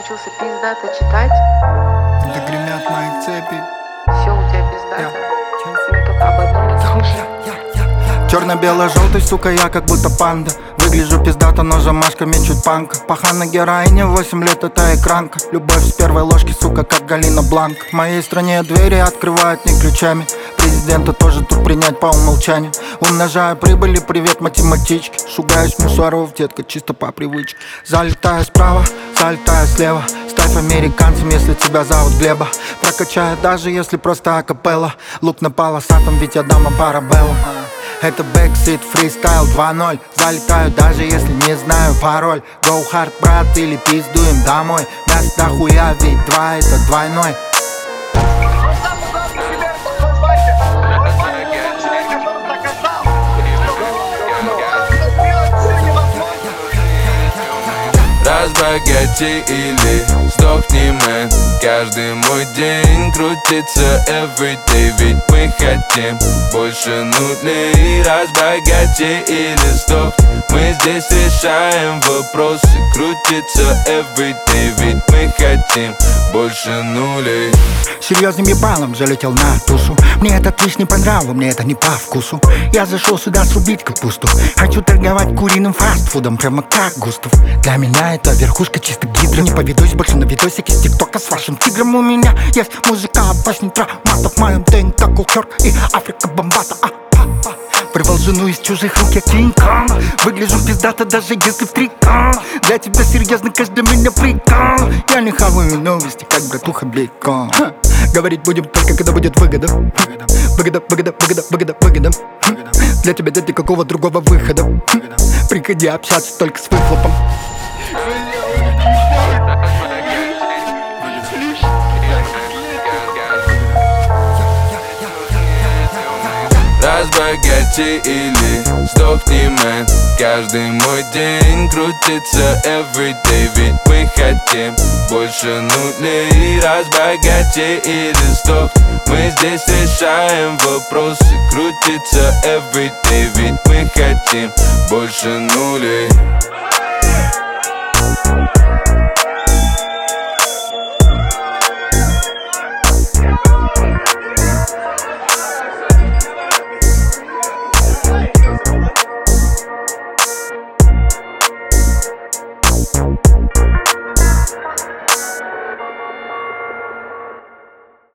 научился пиздато читать. Да гремят мои цепи. Все у тебя пиздато. Мы только об одном и том же. Черно-бело-желтый, сука, я как будто панда. Выгляжу пиздато, но замашками чуть панка. Пахана героиня, 8 лет это экранка. Любовь с первой ложки, сука, как Галина Бланк. В моей стране двери открывают не ключами. Президента тоже тут принять по умолчанию. Умножаю прибыли, привет математички. Шугаюсь мусоров, детка, чисто по привычке. Залетаю справа, залетаю слева. Ставь американцам, если тебя зовут Глеба. Прокачаю даже если просто акапелла. Лук на полосатом, ведь я дама парабеллум. Это бэксит, фристайл 2.0. Залетаю даже если не знаю пароль. Go hard, брат, или пиздуем домой. Мясо дохуя, ведь 2 это двойной. Разбогати или сдохни, мэн. Каждый мой день крутится everyday, ведь мы хотим больше нулей. Разбогати или сдохни, мы здесь решаем вопросы. Крутится everyday, ведь мы хотим больше нулей. Серьезным ебалом залетел на тусу. Мне этот твич не по нраву, мне это не по вкусу. Я зашел сюда срубить капусту. Хочу торговать куриным фастфудом, прямо как Густав. Для меня это верхушка чисто гидра. Не поведусь больше на видосики с тиктока с вашим тигром. У меня есть музыка от басни травматов. В моем ДНК кулчер и Африка бомбата. Вырвал жену из чужих рук, я Кинг-Конг. Выгляжу пиздато, даже если в трикон. Для тебя серьезно, каждый меня прикол. Я не хаваю новости, как братуха Бейкон. Говорить будем только, когда будет выгода. Выгода, выгода, выгода, выгода, выгода. Для тебя нет никакого другого выхода. Приходи общаться только с выхлопом. Разбогати или сдохни, мэн. Каждый мой день крутится everyday, ведь мы хотим больше нулей. Разбогати или сдохни, мы здесь решаем вопросы. Крутится everyday, ведь мы хотим больше нулей.